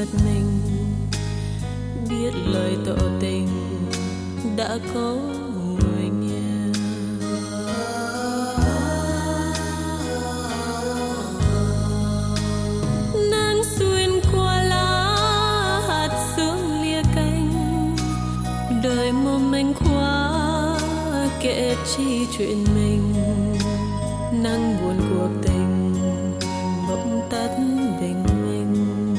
chợt mình biết lời tỏ tình đã có người nghe. Nắng xuyên qua lá hạt sương lia cánh, đời mong manh quá kể chi chuyện mình. Nắng buồn cuộc tình bỗng tắt bình minh.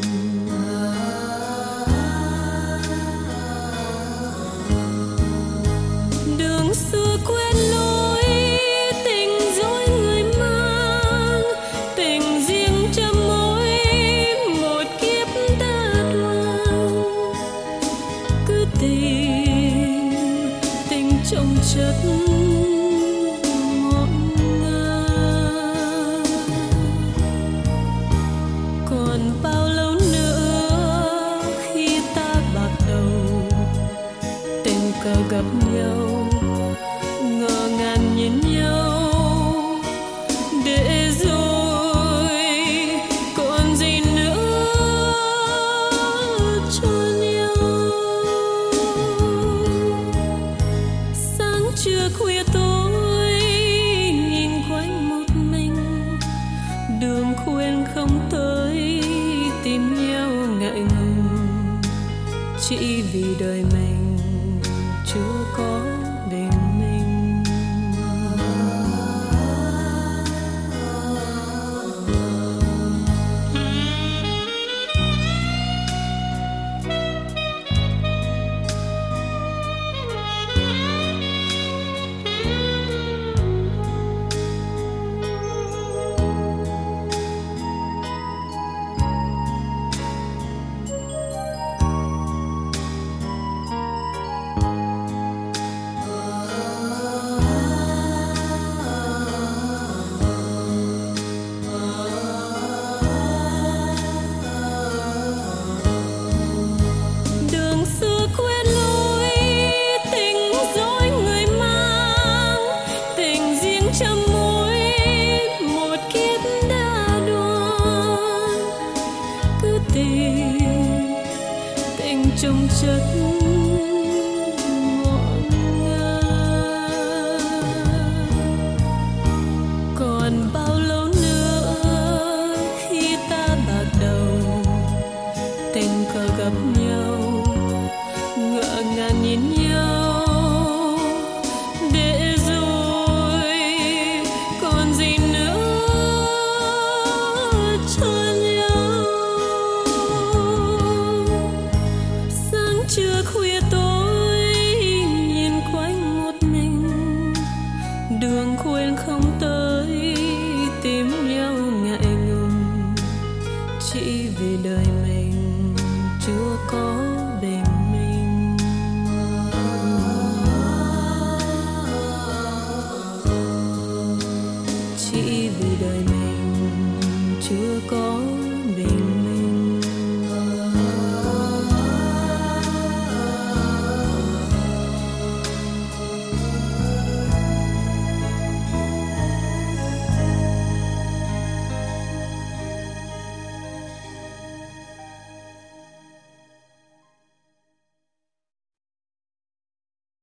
Đường xưa quên lối tình dối người mang, tình riêng trăm mối một kiếp ta đoan. Cứ tìm tình trong chất gặp nhau, ngỡ ngàng nhìn nhau để rồi còn gì nữa cho nhau. Sáng trưa khuya tối nhìn quanh một mình, đường khuyên không tới tìm nhau ngại ngùng, chỉ vì đời mình chưa có bình minh. Trong chất ngọn ngào, còn bao lâu nữa khi ta bạc đầu, tình cờ gặp nhau, ngỡ ngàng nhìn nhau để rồi còn gì nữa cho nhau. Trưa khuya tối nhìn quanh một mình, đường khuyên không tới tìm nhau ngại ngùng, chỉ vì đời mình chưa có bình minh. Chỉ vì đời mình chưa có